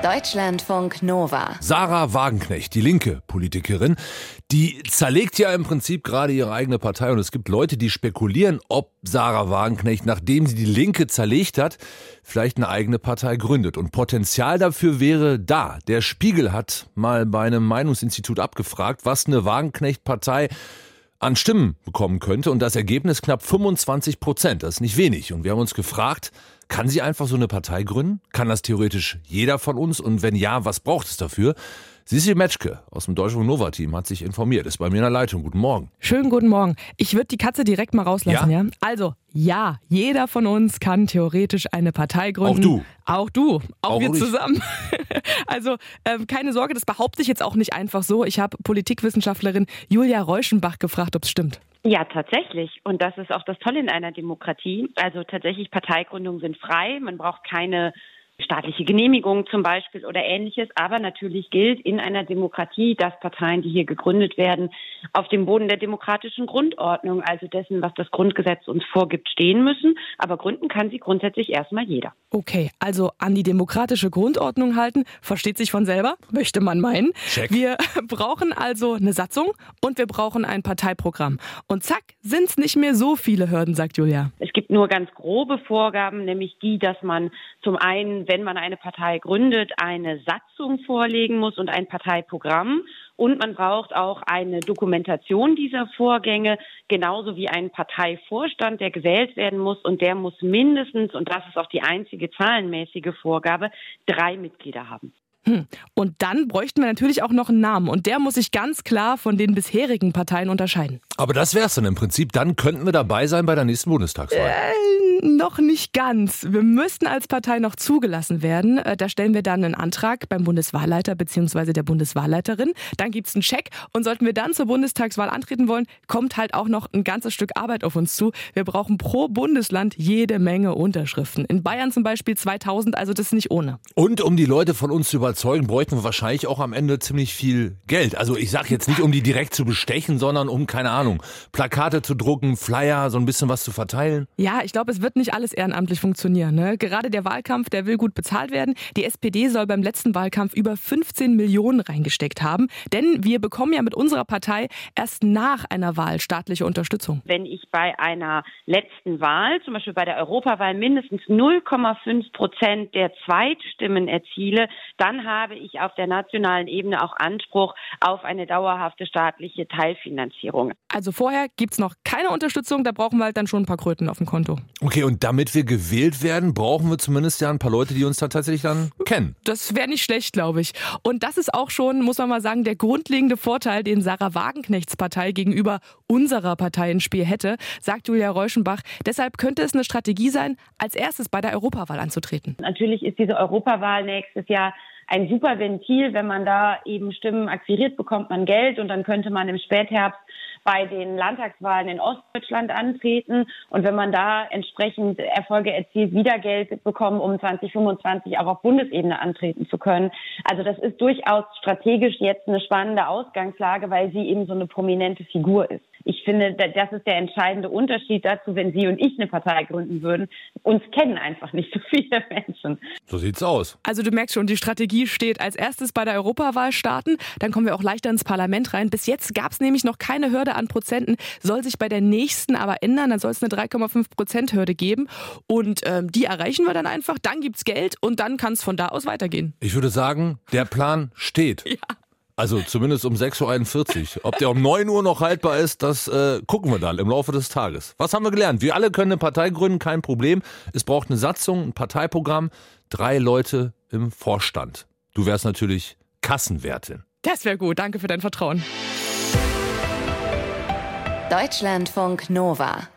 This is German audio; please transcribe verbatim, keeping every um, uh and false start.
Deutschlandfunk Nova. Sarah Wagenknecht, die linke Politikerin, die zerlegt ja im Prinzip gerade ihre eigene Partei. Und es gibt Leute, die spekulieren, ob Sarah Wagenknecht, nachdem sie die Linke zerlegt hat, vielleicht eine eigene Partei gründet. Und Potenzial dafür wäre da. Der Spiegel hat mal bei einem Meinungsinstitut abgefragt, was eine Wagenknecht-Partei an Stimmen bekommen könnte. Und das Ergebnis knapp fünfundzwanzig Prozent. Das ist nicht wenig. Und wir haben uns gefragt, kann sie einfach so eine Partei gründen? Kann das theoretisch jeder von uns? Und wenn ja, was braucht es dafür? Sissi Metzke aus dem Deutschlandfunk Nova Team hat sich informiert. Ist bei mir in der Leitung. Guten Morgen. Schönen guten Morgen. Ich würde die Katze direkt mal rauslassen, ja? Ja? ja? Also, ja, jeder von uns kann theoretisch eine Partei gründen. Auch du. Auch du. Auch, Auch wir ich. zusammen. Also, ähm, keine Sorge, das behaupte ich jetzt auch nicht einfach so. Ich habe Politikwissenschaftlerin Julia Reuschenbach gefragt, ob es stimmt. Ja, tatsächlich. Und das ist auch das Tolle in einer Demokratie. Also tatsächlich, Parteigründungen sind frei. Man braucht keine staatliche Genehmigung zum Beispiel oder Ähnliches. Aber natürlich gilt in einer Demokratie, dass Parteien, die hier gegründet werden, auf dem Boden der demokratischen Grundordnung, also dessen, was das Grundgesetz uns vorgibt, stehen müssen. Aber gründen kann sie grundsätzlich erstmal jeder. Okay, also an die demokratische Grundordnung halten, versteht sich von selber, möchte man meinen. Check. Wir brauchen also eine Satzung und wir brauchen ein Parteiprogramm. Und zack, sind es nicht mehr so viele Hürden, sagt Julia. Es gibt nur ganz grobe Vorgaben, nämlich die, dass man zum einen, wenn man eine Partei gründet, eine Satzung vorlegen muss und ein Parteiprogramm. Und man braucht auch eine Dokumentation dieser Vorgänge, genauso wie einen Parteivorstand, der gewählt werden muss. Und der muss mindestens, und das ist auch die einzige zahlenmäßige Vorgabe, drei Mitglieder haben. Hm. Und dann bräuchten wir natürlich auch noch einen Namen. Und der muss sich ganz klar von den bisherigen Parteien unterscheiden. Aber das wär's dann im Prinzip. Dann könnten wir dabei sein bei der nächsten Bundestagswahl. Äh, noch nicht ganz. Wir müssten als Partei noch zugelassen werden. Äh, Da stellen wir dann einen Antrag beim Bundeswahlleiter bzw. der Bundeswahlleiterin. Dann gibt's einen Check. Und sollten wir dann zur Bundestagswahl antreten wollen, kommt halt auch noch ein ganzes Stück Arbeit auf uns zu. Wir brauchen pro Bundesland jede Menge Unterschriften. In Bayern zum Beispiel zweitausend, also das ist nicht ohne. Und um die Leute von uns zu überzeugen, bräuchten wir wahrscheinlich auch am Ende ziemlich viel Geld. Also ich sage jetzt nicht, um die direkt zu bestechen, sondern um, keine Ahnung, Plakate zu drucken, Flyer, so ein bisschen was zu verteilen. Ja, ich glaube, es wird nicht alles ehrenamtlich funktionieren. Ne? Gerade der Wahlkampf, der will gut bezahlt werden. Die S P D soll beim letzten Wahlkampf über fünfzehn Millionen reingesteckt haben. Denn wir bekommen ja mit unserer Partei erst nach einer Wahl staatliche Unterstützung. Wenn ich bei einer letzten Wahl, zum Beispiel bei der Europawahl, mindestens null Komma fünf Prozent der Zweitstimmen erziele, dann habe ich auf der nationalen Ebene auch Anspruch auf eine dauerhafte staatliche Teilfinanzierung. Also vorher gibt's noch keine Unterstützung, da brauchen wir halt dann schon ein paar Kröten auf dem Konto. Okay, und damit wir gewählt werden, brauchen wir zumindest ja ein paar Leute, die uns da tatsächlich dann kennen. Das wäre nicht schlecht, glaube ich. Und das ist auch schon, muss man mal sagen, der grundlegende Vorteil, den Sarah Wagenknechts Partei gegenüber unserer Partei ins Spiel hätte, sagt Julia Reuschenbach. Deshalb könnte es eine Strategie sein, als erstes bei der Europawahl anzutreten. Natürlich ist diese Europawahl nächstes Jahr ein super Ventil. Wenn man da eben Stimmen akquiriert, bekommt man Geld und dann könnte man im Spätherbst bei den Landtagswahlen in Ostdeutschland antreten. Und wenn man da entsprechend Erfolge erzielt, wieder Geld bekommen, um zwanzig fünfundzwanzig auch auf Bundesebene antreten zu können. Also das ist durchaus strategisch jetzt eine spannende Ausgangslage, weil sie eben so eine prominente Figur ist. Ich finde, das ist der entscheidende Unterschied dazu, wenn Sie und ich eine Partei gründen würden. Uns kennen einfach nicht so viele Menschen. So sieht's aus. Also du merkst schon, die Strategie steht als erstes bei der Europawahl starten. Dann kommen wir auch leichter ins Parlament rein. Bis jetzt gab es nämlich noch keine Hürde an Prozenten. Soll sich bei der nächsten aber ändern. Dann soll es eine drei Komma fünf Prozent Hürde geben. Und ähm, die erreichen wir dann einfach. Dann gibt's Geld und dann kann es von da aus weitergehen. Ich würde sagen, der Plan steht. Ja. Also zumindest um sechs Uhr einundvierzig. Ob der um neun Uhr noch haltbar ist, das äh, gucken wir dann im Laufe des Tages. Was haben wir gelernt? Wir alle können eine Partei gründen, kein Problem. Es braucht eine Satzung, ein Parteiprogramm, drei Leute im Vorstand. Du wärst natürlich Kassenwärtin. Das wäre gut. Danke für dein Vertrauen. Deutschlandfunk Nova.